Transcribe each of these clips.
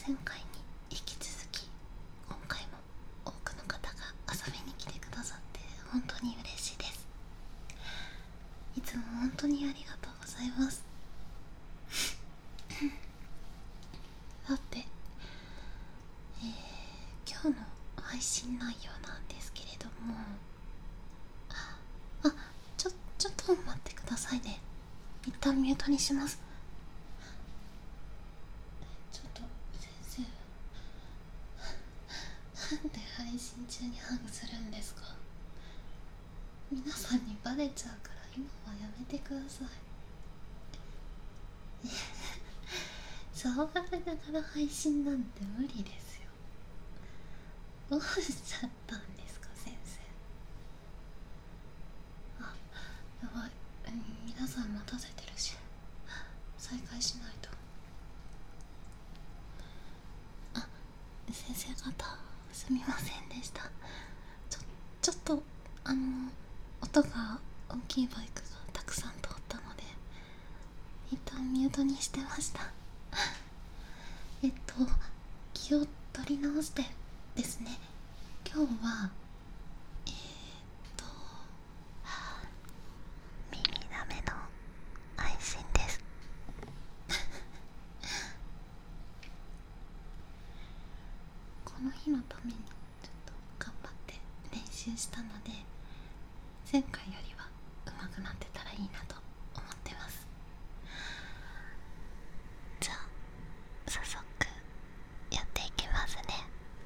前回に引き続き今回も多くの方が遊びに来てくださって本当に嬉しいです。いつも本当にありがとうございます。さて、今日の配信内容なんですけれども、ちょっと待ってくださいね。一旦ミュートにします。ちょっと先生、なんで配信中にハグするんですか？皆さんにバレちゃうから今はやめてください。騒がれながら配信なんて無理ですよ。どうしちゃったんですか先生。やばい、皆さん待たせてるし再開しないと。先生方すみませんでした。ちょっと音が大きいバイクがたくさん通ったので一旦ミュートにしてました。気を取り直してですね、今日は耳なめの配信です。この日のためにちょっと頑張って練習したので、前回よりは上手くなってたらいいなと思ってます。じゃあ早速やっていきますね。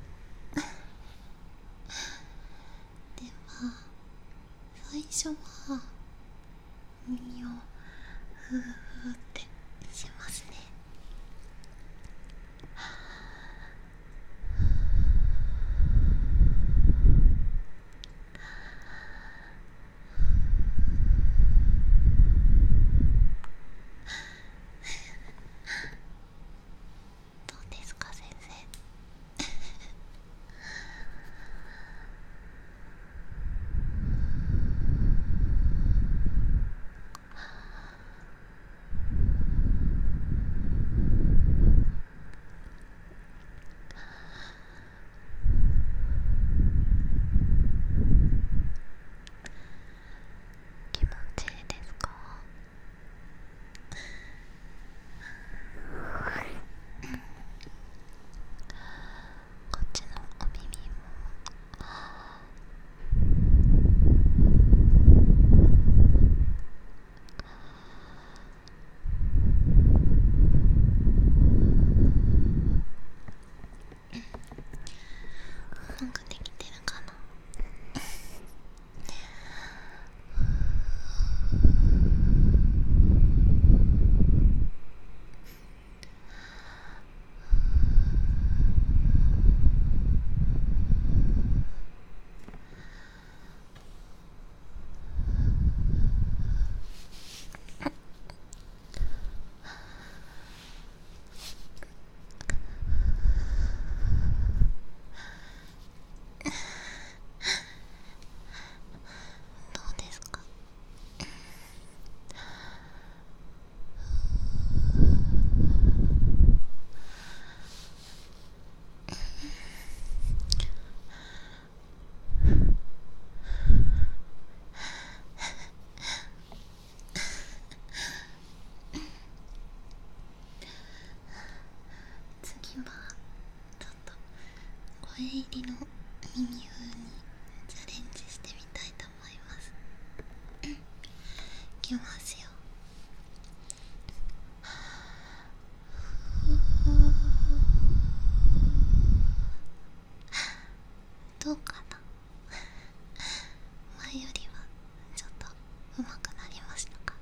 では最初は耳をふーふーってしますね。どうですか先生。気持ちいいですか？こっちのお耳もなんかできてるかな？どうですか？次はちょっと声入りの耳風にチャレンジしてみたいと思います。いきますよ。どうかな？前よりはちょっと上手くなりましたか？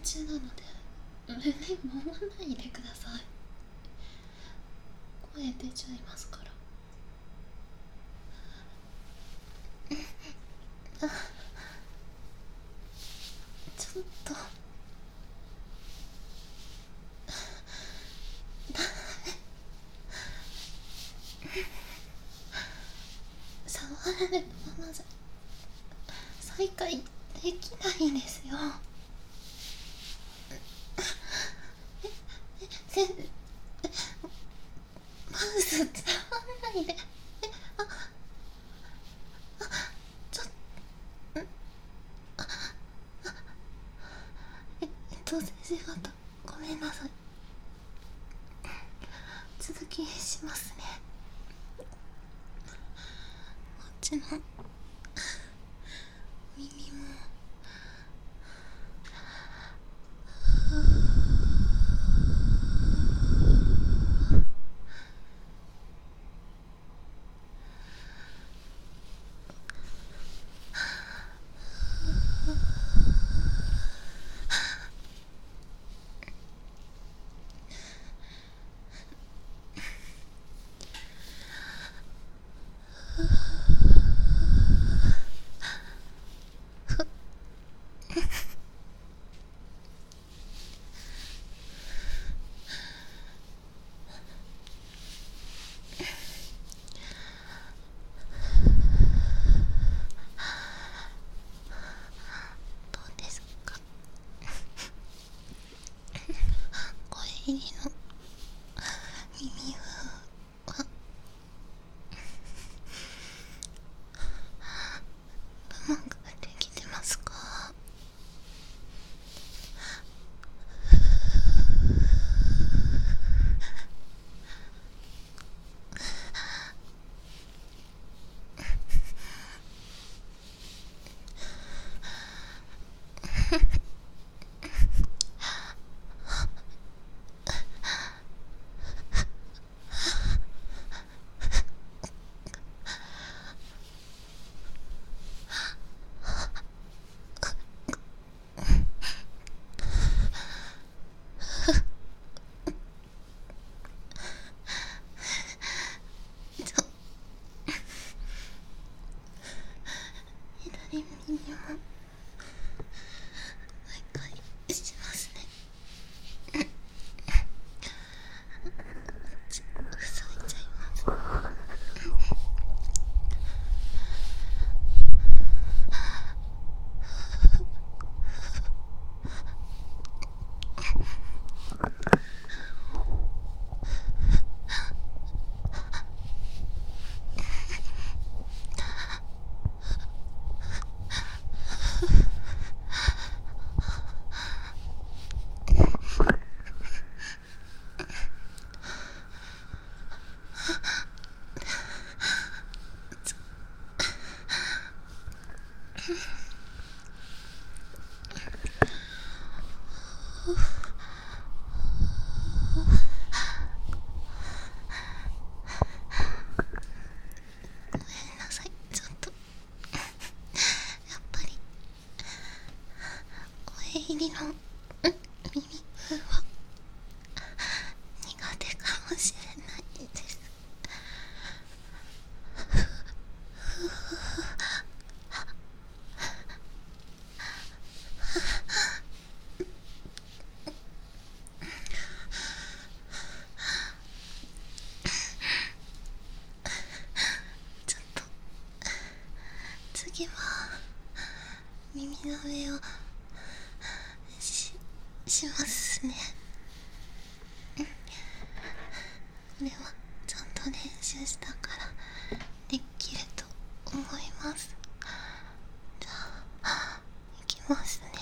中なので胸守らないでください。声出ちゃいますから。ちょっと触られたままじゃ再開できないんですよ。先生、マウス触らないで。ちょっ先生方ごめんなさい。続きしますね。こっちの耳もどうですか？声入りの耳はうまくできてますか？左耳も再開しますね。塞いちゃいます。ごめんなさい。ちょっとやっぱり声入りの耳は苦手かもしれないです。ちょっと次は耳の上をしますね。これはちゃんと練習したからできると思います。じゃあいきますね。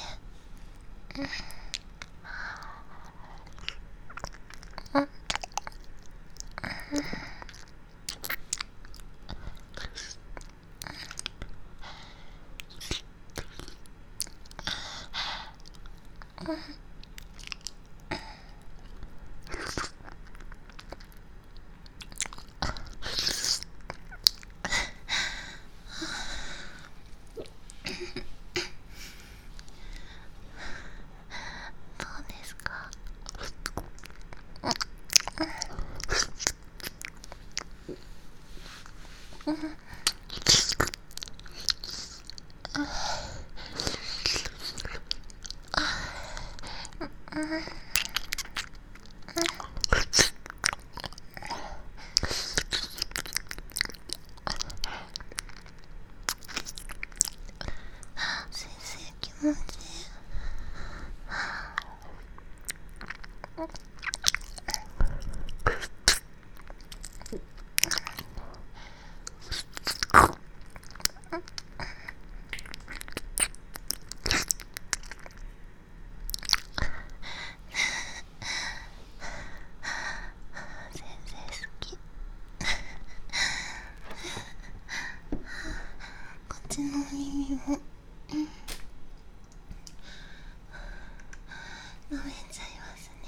先生気持ちいい。こっちの耳も舐めちゃいますね。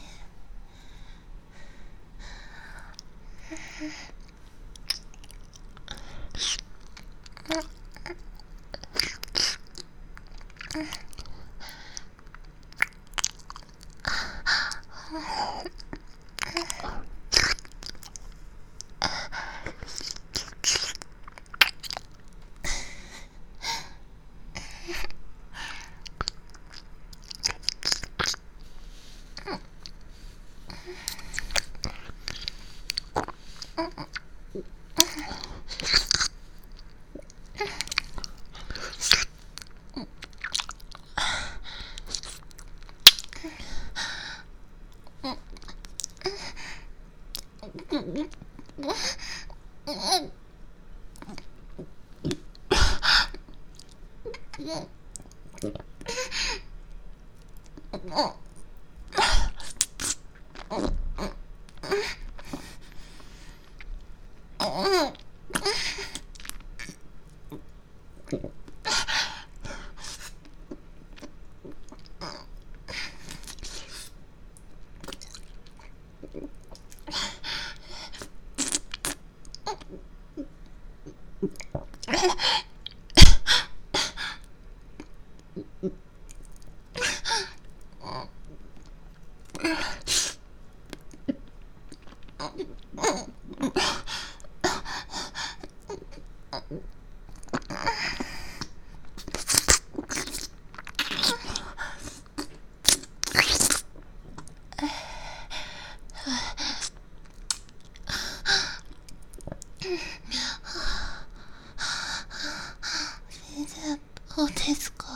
先生どうですか？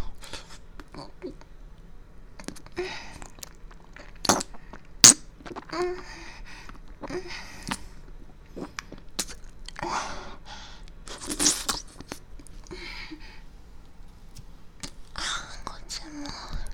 こっちも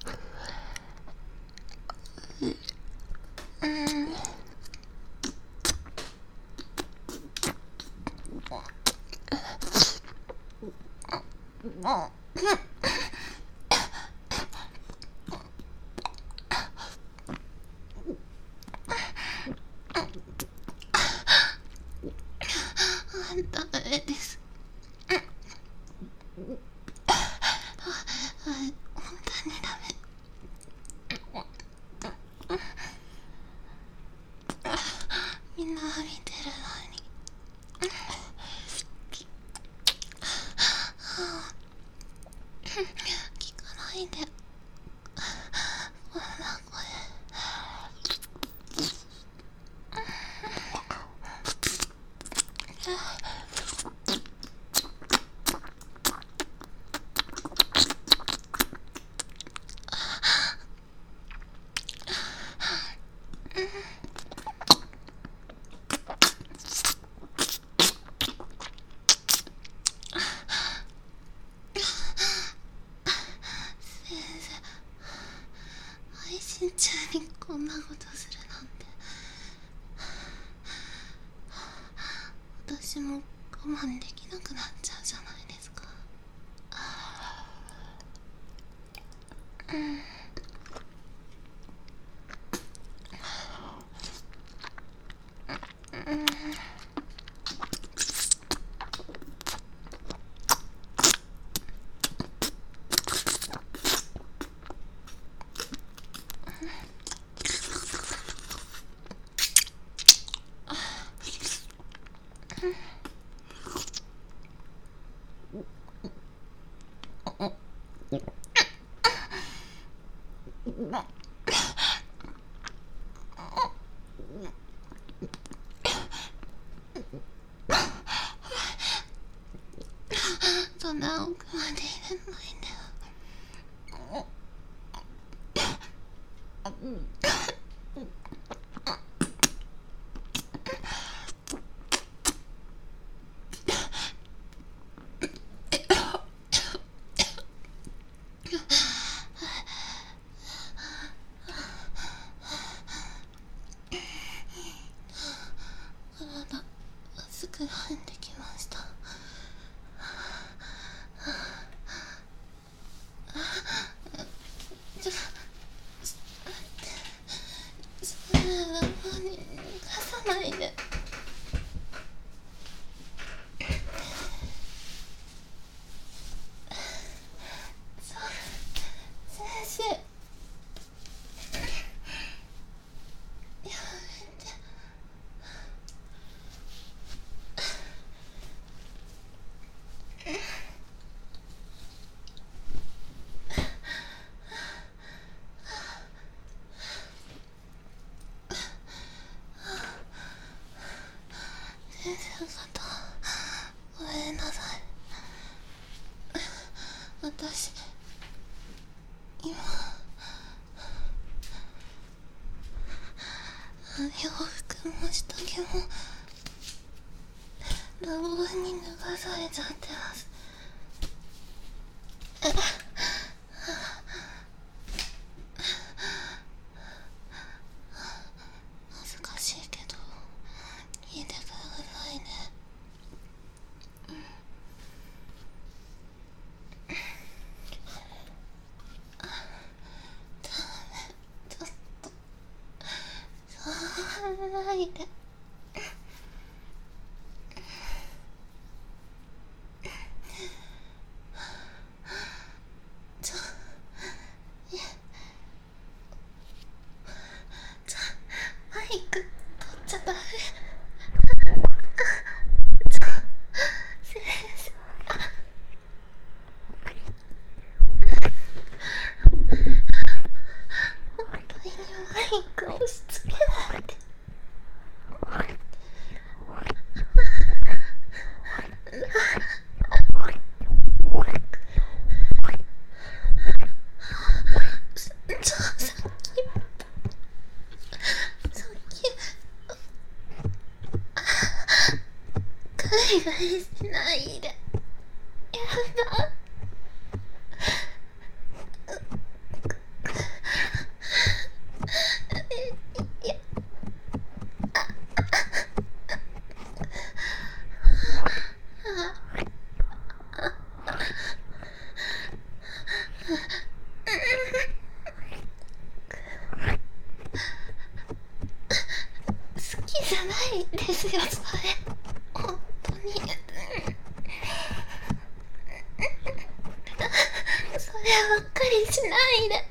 ダメです。本当にダメ。みんな見てるのに。聞かないで。こんな声。先生、配信中にこんなことするなんて。私も我慢できなくなっちゃうじゃないですか。 そんな奥まで入れないで。体熱くなってきました。ちょっとそれは逃がさないで。先生、やめて。先生方、ごめんなさい。私、今洋服も下着もラボに脱がされちゃってます。恥ずかしいけど聞いてくださいね。ちょっと触らないで。マイク取っちゃダメ。先生、本当にマイク押し付けないで。海外しないで。やだ。好きじゃないですよ、それ。本当に。そればっかりしないで。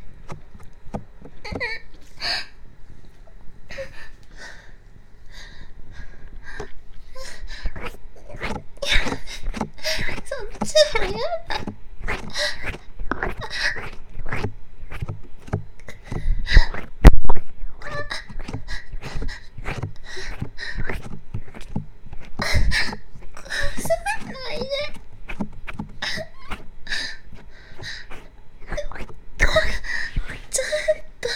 そっちもやだ。ないで。ちょっと。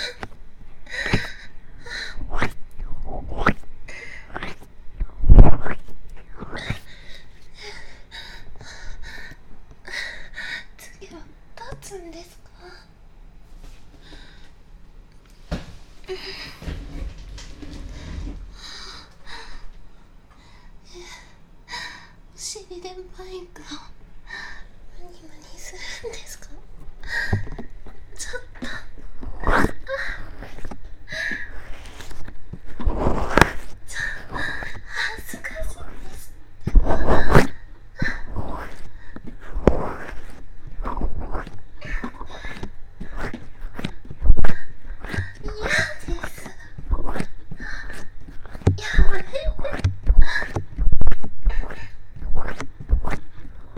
次は立つんですか？お尻でマイクをムニムニするんですか？ちょっと恥ずかしいです。嫌です。やめて。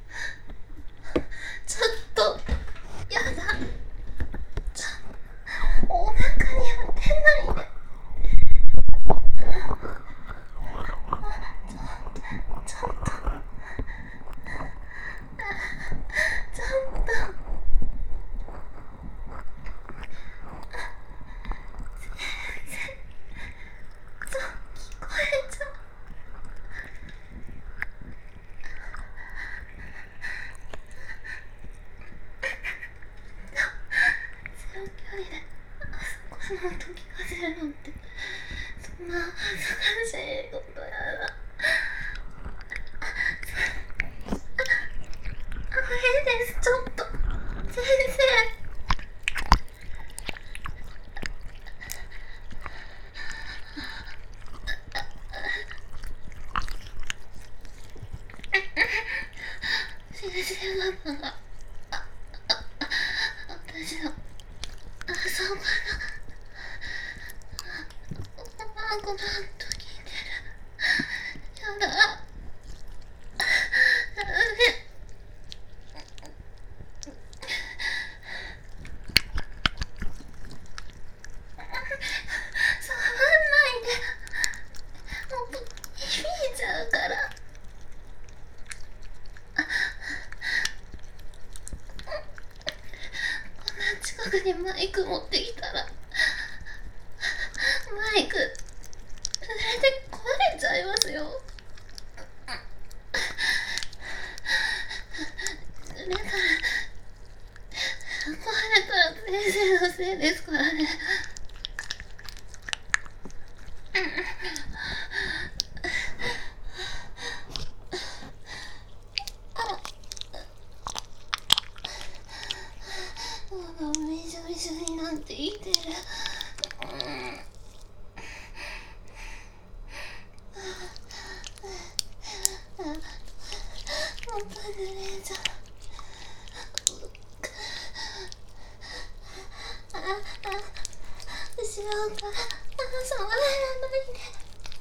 ちょっとやだ、お腹に当てないで。ちょっと聞こえちゃう。ゼロ距離であそこの音聞かせるなんて、そんな恥ずかしいことやだ。いいです、ちょっと先生。先生方が私のあそこのごまんと聞いてる。やだ、やめ。触んないで、もう響いちゃうから。こんな近くにマイク持ってきたら、マイクそれで壊れちゃいますよ。それから壊れたら先生のせいですからね。びしょびしょになって生きてる。本当にね、ちゃん。後ろから触らないで。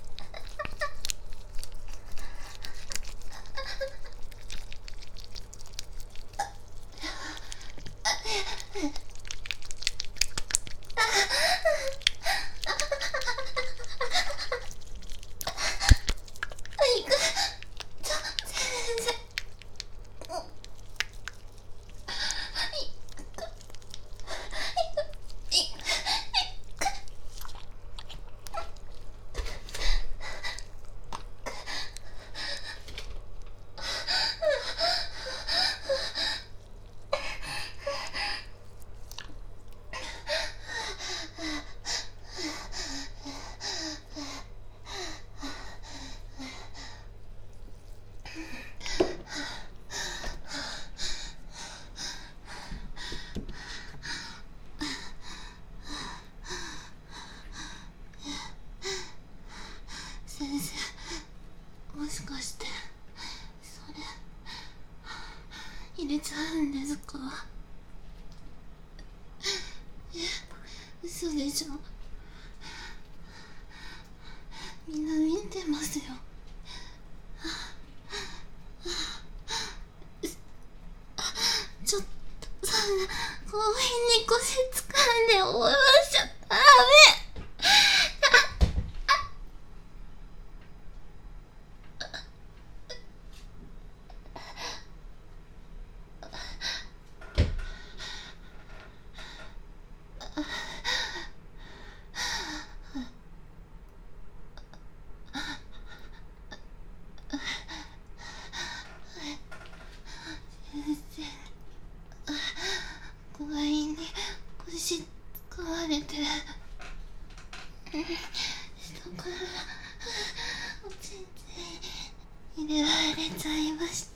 先生、もしかしてそれ入れちゃうんですか？嘘でしょ。みんな見てますよ。ちょっとそんな強引に腰掴んで下ろしちゃダメ。強引に腰使われて下からおちんちん入れられちゃいました。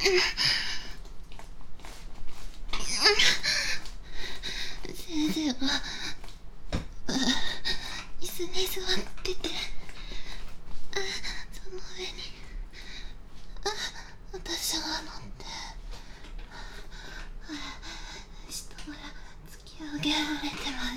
先生が椅子に座ってて、その上に私が乗って下から突き上げられてます。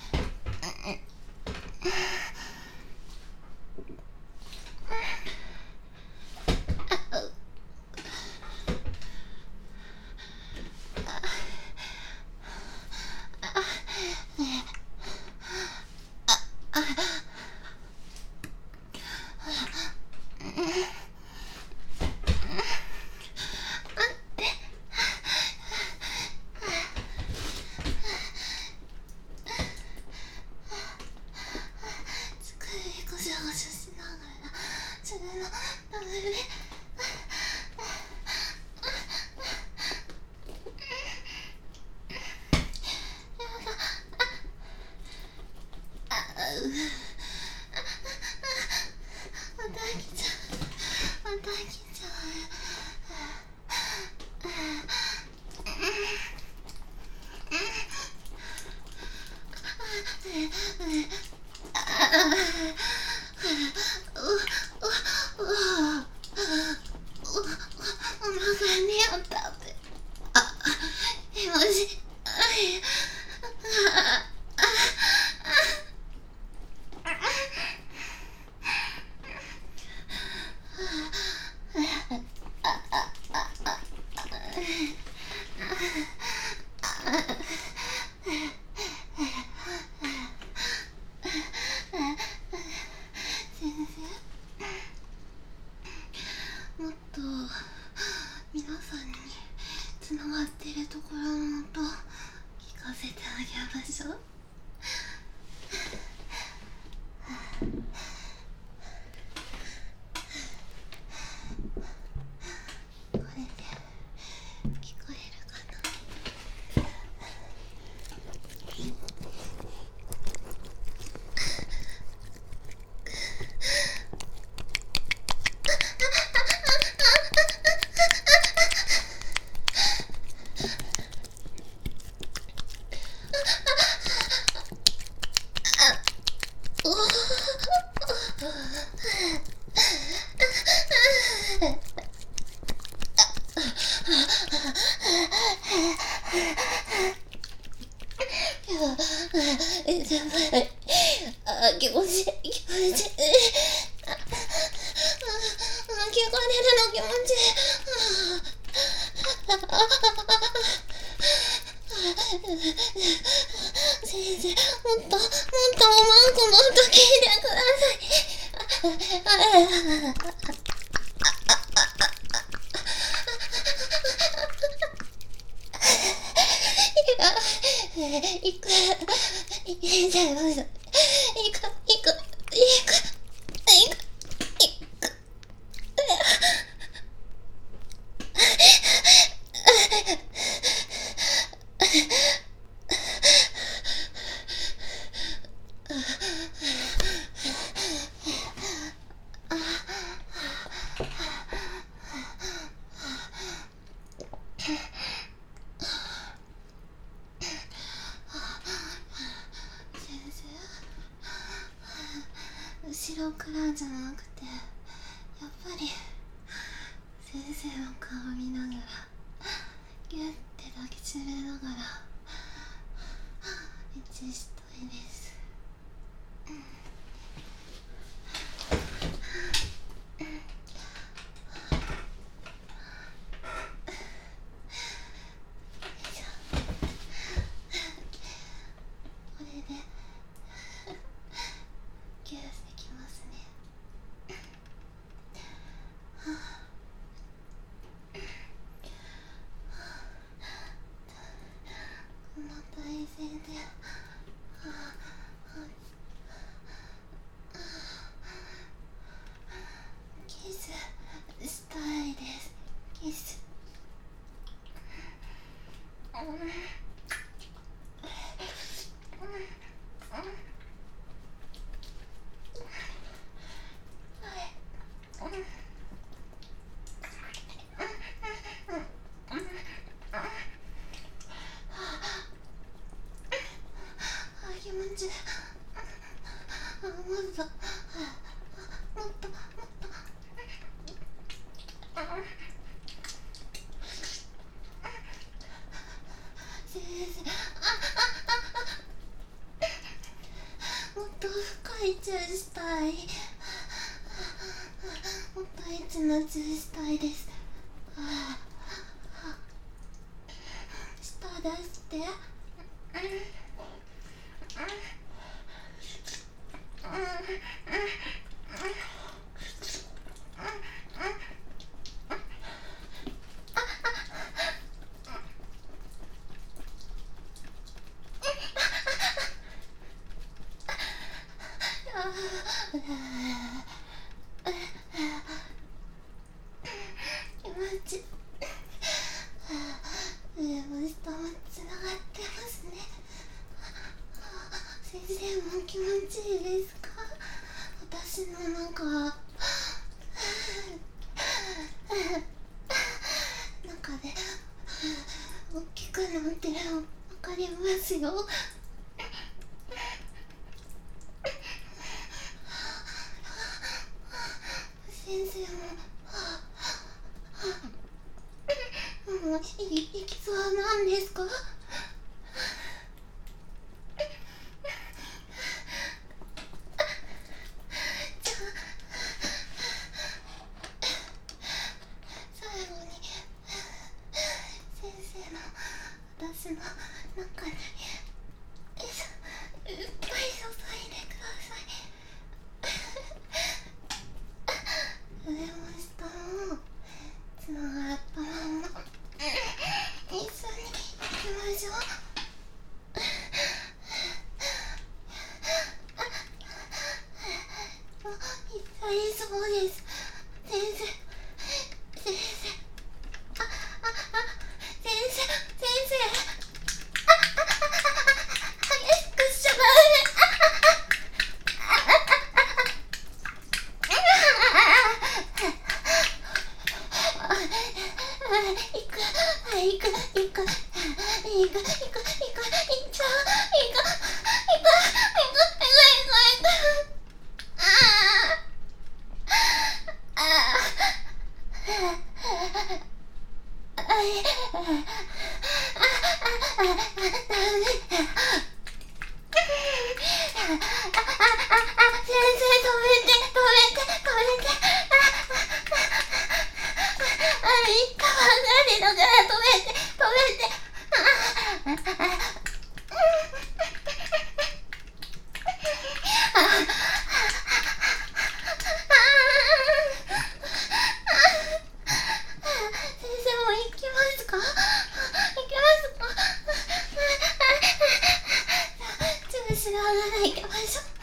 もっと皆さんにつながっているところの音聞かせてあげましょう。これで聞こえるかな。気持ちいい、気持ちいい。聞こえるの気持ちいい。先生、もっとおまんこの音聞いてください。行く、行っちゃいます。行く。後ろからじゃなくて、やっぱり先生の顔見ながらギュッて抱きしめながら一したいです。これでギュッてきますね。この体勢でしたい。もっとエッチなチューしたいです。舌出して。気持ち上も下もつながってますね。先生も気持ちいいですか？私の中で大きくなってるの分かりますよ。先生ももういきそうなんですか？じゃあ最後に先生の私の中にいっぱい注いでください。上も下もつながったまま一緒に行きましょう。もういっぱいそうです。先生先生先生激しくしちゃダメ。行く知らないけましょう。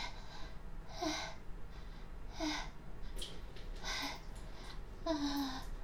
ああ